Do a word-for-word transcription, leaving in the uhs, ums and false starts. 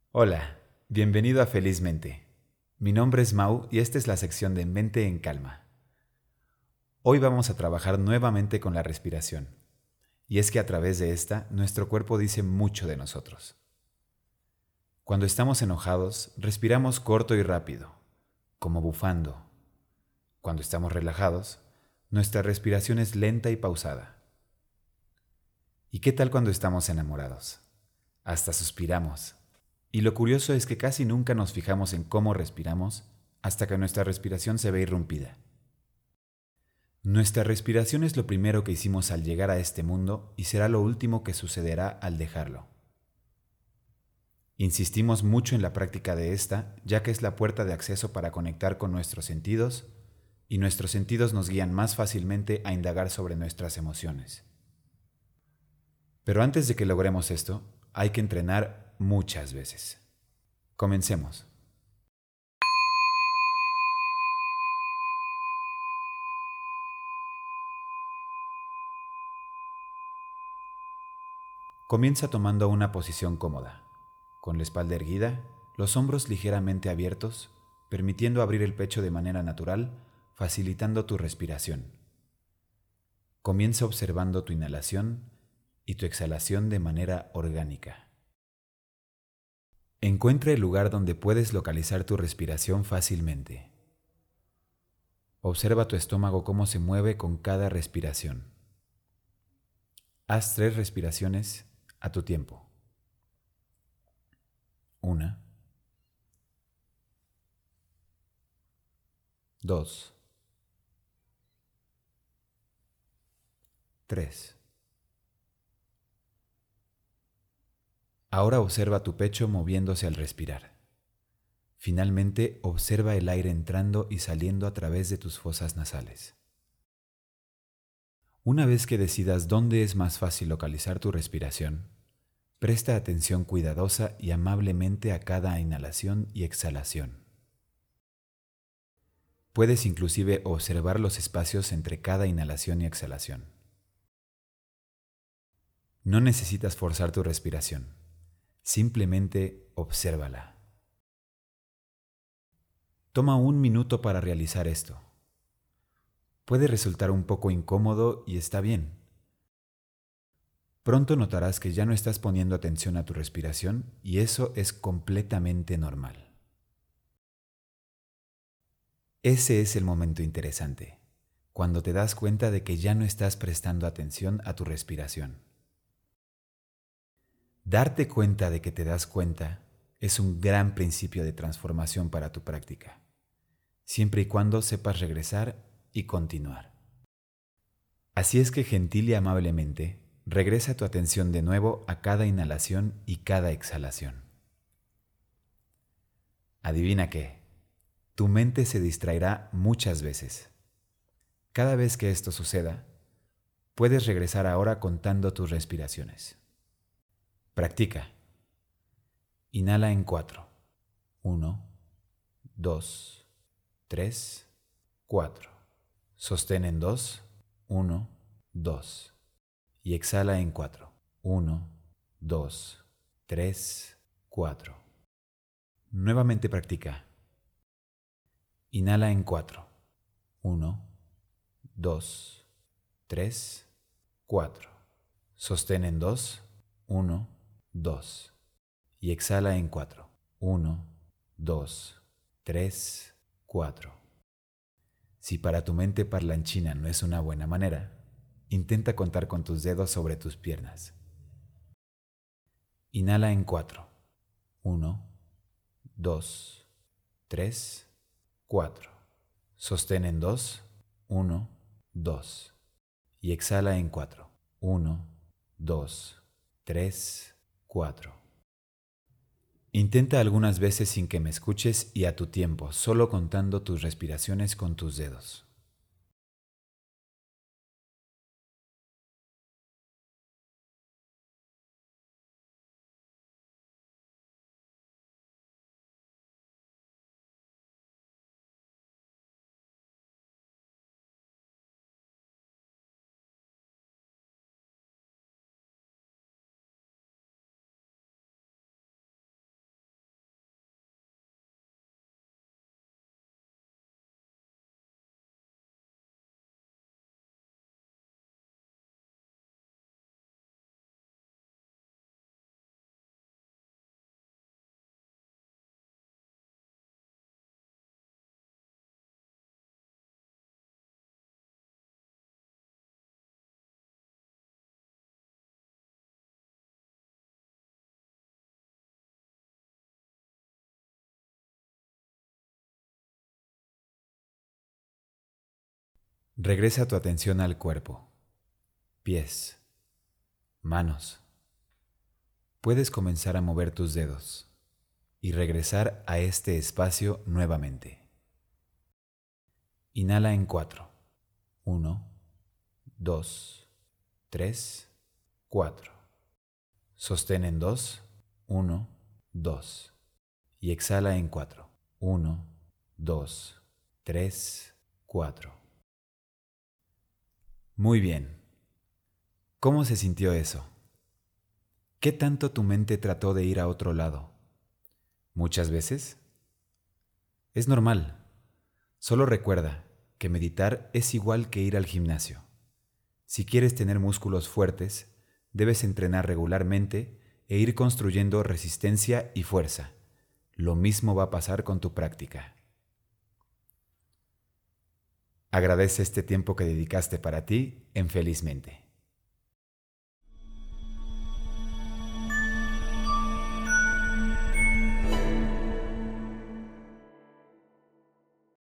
Hola, bienvenido a Felizmente. Mi nombre es Mau y esta es la sección de Mente en Calma. Hoy vamos a trabajar nuevamente con la respiración, y es que a través de esta nuestro cuerpo dice mucho de nosotros. Cuando estamos enojados, respiramos corto y rápido, como bufando. Cuando estamos relajados, nuestra respiración es lenta y pausada. ¿Y qué tal cuando estamos enamorados? Hasta suspiramos. Y lo curioso es que casi nunca nos fijamos en cómo respiramos hasta que nuestra respiración se ve irrumpida. Nuestra respiración es lo primero que hicimos al llegar a este mundo y será lo último que sucederá al dejarlo. Insistimos mucho en la práctica de esta, ya que es la puerta de acceso para conectar con nuestros sentidos, y nuestros sentidos nos guían más fácilmente a indagar sobre nuestras emociones. Pero antes de que logremos esto, hay que entrenar muchas veces. Comencemos. Comienza tomando una posición cómoda, con la espalda erguida, los hombros ligeramente abiertos, permitiendo abrir el pecho de manera natural, facilitando tu respiración. Comienza observando tu inhalación y tu exhalación de manera orgánica. Encuentra el lugar donde puedes localizar tu respiración fácilmente. Observa tu estómago cómo se mueve con cada respiración. Haz tres respiraciones a tu tiempo. Una, dos, tres. Ahora observa tu pecho moviéndose al respirar. Finalmente, observa el aire entrando y saliendo a través de tus fosas nasales. Una vez que decidas dónde es más fácil localizar tu respiración, presta atención cuidadosa y amablemente a cada inhalación y exhalación. Puedes inclusive observar los espacios entre cada inhalación y exhalación. No necesitas forzar tu respiración, simplemente obsérvala. Toma un minuto para realizar esto. Puede resultar un poco incómodo y está bien. Pronto notarás que ya no estás poniendo atención a tu respiración y eso es completamente normal. Ese es el momento interesante, cuando te das cuenta de que ya no estás prestando atención a tu respiración. Darte cuenta de que te das cuenta es un gran principio de transformación para tu práctica, siempre y cuando sepas regresar y continuar. Así es que gentil y amablemente, regresa tu atención de nuevo a cada inhalación y cada exhalación. Adivina qué, tu mente se distraerá muchas veces. Cada vez que esto suceda, puedes regresar ahora contando tus respiraciones. Practica. Inhala en cuatro. Uno, dos, tres, cuatro. Sostén en dos. Uno, dos. Y exhala en cuatro. Uno, dos, tres, cuatro. Nuevamente practica. Inhala en cuatro. Uno, dos, tres, cuatro. Sostén en dos. Uno, dos. Y exhala en cuatro. Uno, dos, tres, cuatro. Si para tu mente parlanchina no es una buena manera, intenta contar con tus dedos sobre tus piernas. Inhala en cuatro. Uno, dos, tres, cuatro. Sostén en dos. Uno, dos. Y exhala en cuatro. Uno, dos, tres, cuatro. Intenta algunas veces sin que me escuches y a tu tiempo, solo contando tus respiraciones con tus dedos. Regresa tu atención al cuerpo, pies, manos. Puedes comenzar a mover tus dedos y regresar a este espacio nuevamente. Inhala en cuatro. Uno, dos, tres, cuatro. Sostén en dos. Uno, dos. Y exhala en cuatro. Uno, dos, tres, cuatro. Muy bien. ¿Cómo se sintió eso? ¿Qué tanto tu mente trató de ir a otro lado? ¿Muchas veces? Es normal. Solo recuerda que meditar es igual que ir al gimnasio. Si quieres tener músculos fuertes, debes entrenar regularmente e ir construyendo resistencia y fuerza. Lo mismo va a pasar con tu práctica. Agradece este tiempo que dedicaste para ti en Felizmente.